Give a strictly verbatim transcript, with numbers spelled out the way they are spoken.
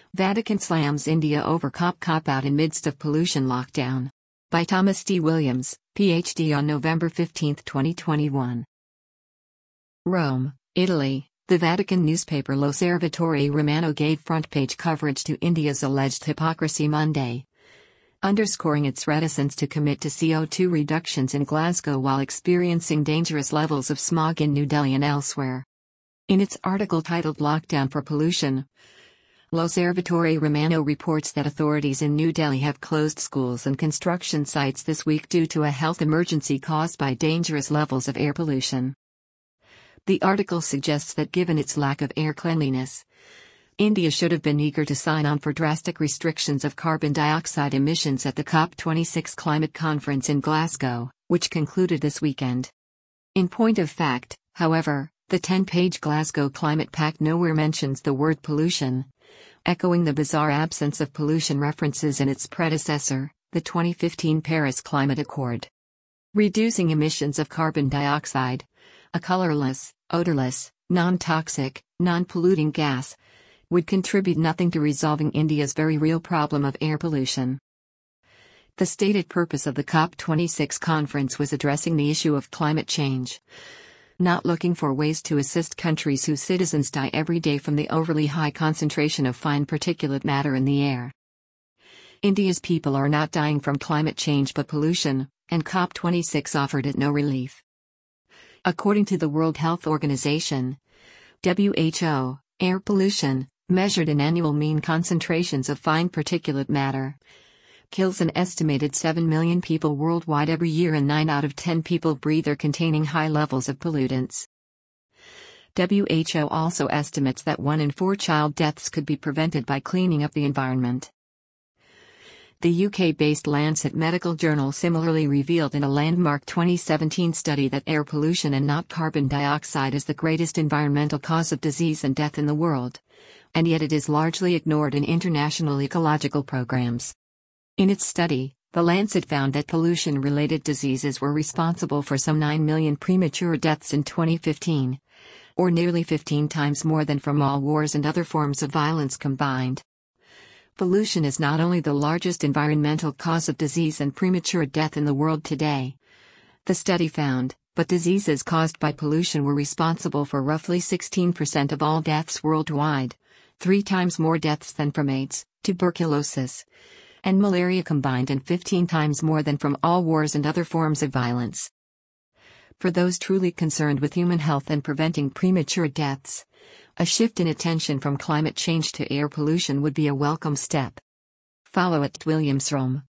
Vatican slams India over COP cop-out in midst of pollution lockdown. By Thomas D. Williams, P H D on November fifteenth, twenty twenty-one. Rome, Italy. The Vatican newspaper L'Osservatore Romano gave front-page coverage to India's alleged hypocrisy Monday, underscoring its reticence to commit to C O two reductions in Glasgow while experiencing dangerous levels of smog in New Delhi and elsewhere. In its article titled Lockdown for Pollution, L'Osservatore Romano reports that authorities in New Delhi have closed schools and construction sites this week due to a health emergency caused by dangerous levels of air pollution. The article suggests that given its lack of air cleanliness, India should have been eager to sign on for drastic restrictions of carbon dioxide emissions at the COP twenty-six climate conference in Glasgow, which concluded this weekend. In point of fact, however, the ten-page Glasgow Climate Pact nowhere mentions the word pollution, echoing the bizarre absence of pollution references in its predecessor, the twenty fifteen Paris Climate Accord. Reducing emissions of carbon dioxide, a colorless, odorless, non-toxic, non-polluting gas, would contribute nothing to resolving India's very real problem of air pollution. The stated purpose of the COP twenty-six conference was addressing the issue of climate change, not looking for ways to assist countries whose citizens die every day from the overly high concentration of fine particulate matter in the air. India's people are not dying from climate change but pollution, and COP twenty-six offered it no relief. According to the World Health Organization, W H O, air pollution, measured in annual mean concentrations of fine particulate matter, kills an estimated seven million people worldwide every year and nine out of ten people breathe air containing high levels of pollutants. W H O also estimates that one in four child deaths could be prevented by cleaning up the environment. The U K-based Lancet Medical Journal similarly revealed in a landmark twenty seventeen study that air pollution and not carbon dioxide is the greatest environmental cause of disease and death in the world, and yet it is largely ignored in international ecological programs. In its study, The Lancet found that pollution-related diseases were responsible for some nine million premature deaths in twenty fifteen, or nearly fifteen times more than from all wars and other forms of violence combined. Pollution is not only the largest environmental cause of disease and premature death in the world today, the study found, but diseases caused by pollution were responsible for roughly sixteen percent of all deaths worldwide, three times more deaths than from AIDS, tuberculosis, and malaria combined and fifteen times more than from all wars and other forms of violence. For those truly concerned with human health and preventing premature deaths, a shift in attention from climate change to air pollution would be a welcome step. Follow at Williams Rome.